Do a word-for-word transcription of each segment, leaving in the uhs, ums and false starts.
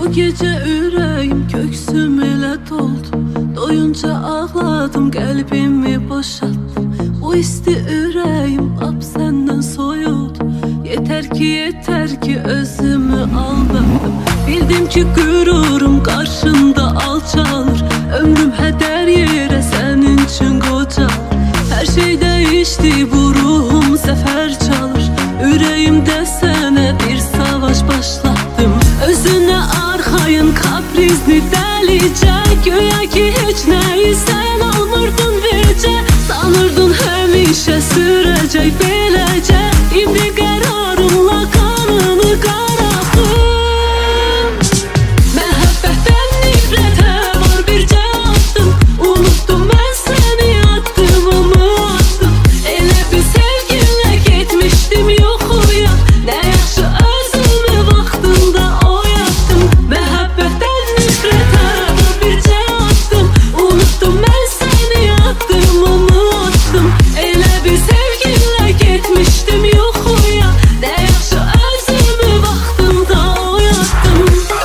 Bu gece ürəyim köksüm elə doldu. Doyunca ağladım, qəlbimi boşaltdım. Bu isti ürəyim lap səndən soyuldu. Yetər ki, yetər ki, özümü aldattım. Bildim ki, qürurum qarşında alçalır. Ömrüm hədər yerə sənin üçün qocalır. Hər şey dəyişdi, bu ruhum zəfər çalır. Ürəyimdə sənə bir savaş başlattım. Özünə arxayın, kaprizni dəlicə. Güya ki, heç nəyi sən almırdın vecə. Sanırdın həmişə sürəcək beləcə. İndi qərarımla qanını qaraqdım. Məhəbbətdən nifrətə var bircə addım. Unutdum mən səni, addımımı attım. Elə bir sevginlə getmişdim yoxuya. Nə yaxşı özümü vaxtında oyatdım. Məhəbbətdən nifrətə var bircə addım. Unutdum mən səni, addımımı attım. Elə bir sevginlə getmişdim yoxuya. Nə yaxşı özümü vaxtında oyatdım.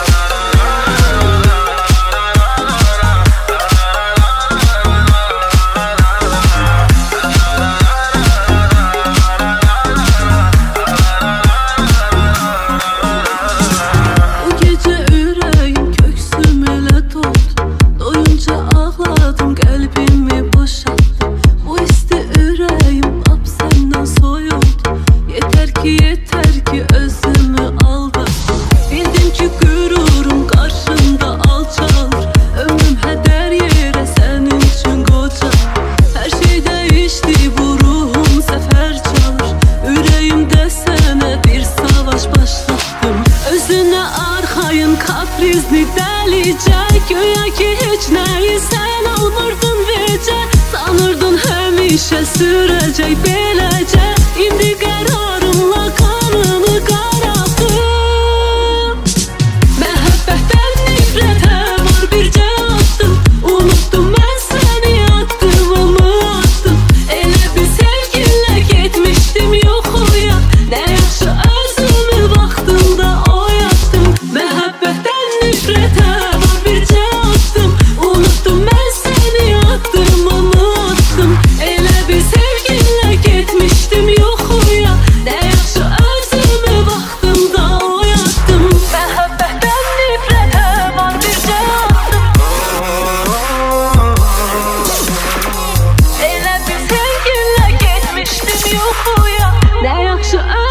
Bu gecə ürəyim köksüm elə doldu. Doyunca ağladım, qəlbimi boşaltdım. Bu isti ürəyim lap səndən soyuldu. Yetər ki, yetər ki, özümü aldattım. Bildim ki, qürurum qarşında alçalır. Ömrüm hədər yerə sənin üçün qocalır. Hər şey dəyişdi, bu ruhum zəfər çalır. Ürəyimdə sənə bir savaş başlattım. Özünə arxayın, kaprizni dəlicə. Güya ki, heç nəyi sən almırdın vecə. Sanırdın həmişə sürəcək beləcə. İndi qərarımla qanını qaraqdım. Məhəbbətdən nifrətə var bircə addım. Unutdum mən səni, addımımı attım. Elə bir sevginlə getmişdim yoxuya. Nə yaxşı özümü vaxtında oyatdım. Məhəbbətdən nifrətə var bircə addım. Unutdum mən səni, addımımı attım. Elə bir sevginlə getmişdim yoxuya. Nə yaxşı özümü vaxtında oyatdım. Məhəbbətdən nifrətə var bircə addım. Elə bir sevginlə getmişdim yoxuya. Nə yaxşı